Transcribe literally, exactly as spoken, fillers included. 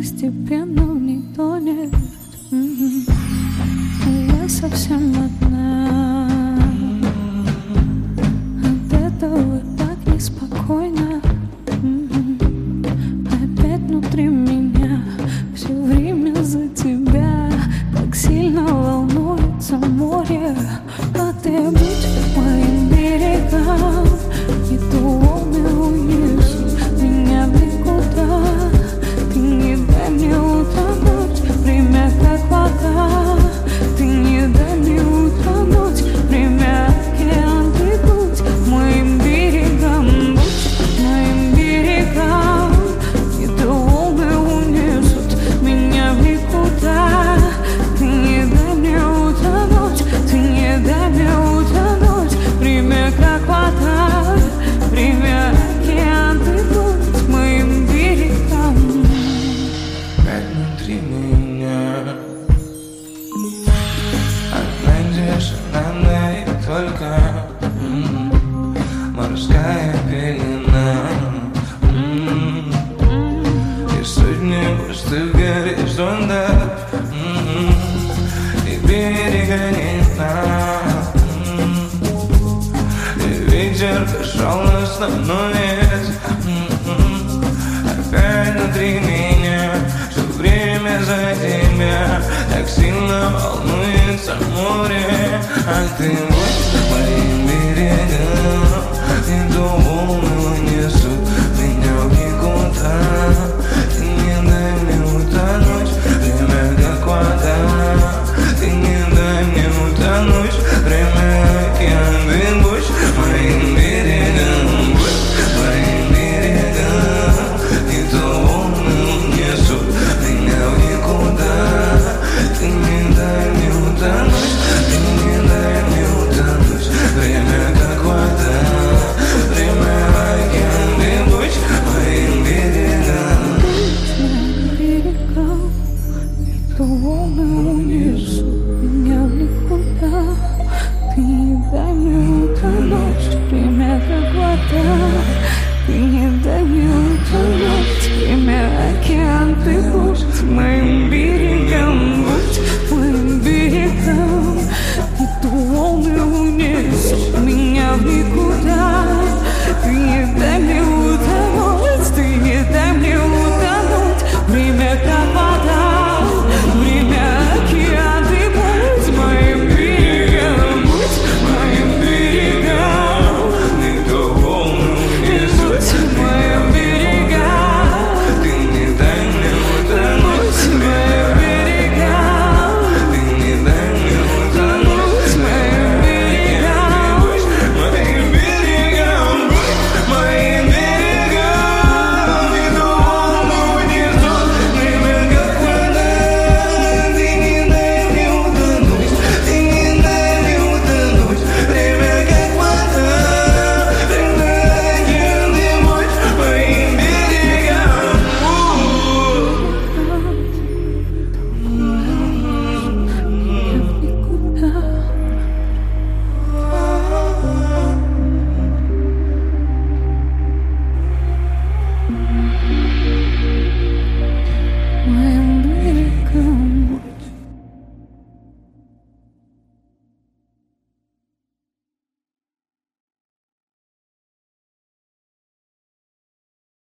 постепенно не тонет. М-м. Я совсем одна. От этого так неспокойно. М-м. Опять внутри меня все время за тебя. Так сильно волнуется море. А ты будь моим берегом, и то волны унесут меня в никуда. Ты не дай мне утонуть, время как вода. Ты не дай мне утонуть, время океан. Ты будь моим берегом, будь моим берегом, и то волны унесут меня в никуда. Ты не дай мне утонуть, ты не дай мне утонуть, время как вода, время океан. Ты будь моим берегом. Опять внутри меня одна тишина, и только м-м, морская пелена, м-м, и сотни пустых горизонтов, м-м, и берега не знаю, м-м, и ветер безжалостно ноет, м-м, опять внутри меня все время за тебя. Так сильно волнуется море, а ты будь моим берегом, и до волны унесут меня в никуда. Ты не дай мне утонуть, время как вода. Ты не дай мне утонуть, время океан. Ты будь моим берегом, будь моим берегом, и то волны унесут меня в никуда. Ты не дай мне утонуть, ты не дай мне утонуть, время как вода, время океан. Ты будь моим берегом, Берегом, и то волны унесут меня в никуда. Ты не дай мне утонуть, время как вода. Ты не дай мне утонуть, время океан. Ты будь моим берегом, будь моим берегом, и то волны унесут меня в никуда. Ты не дай мне утонуть, ты не дай мне утонуть, время как вода, время океан. Ты будь моим берегом, будь моим берегом, и то волны унесут будь моим берегом, ты не дай мне утонуть, будь моим берегом, ты не дай мне утонуть, будь моим берегом. моим берегом, моим берегом, и до волны унесут время как вода. Ты не дай мне утонуть, ты не дай мне утонуть, время как вода, время океан. Ты будь моим берегом. Моим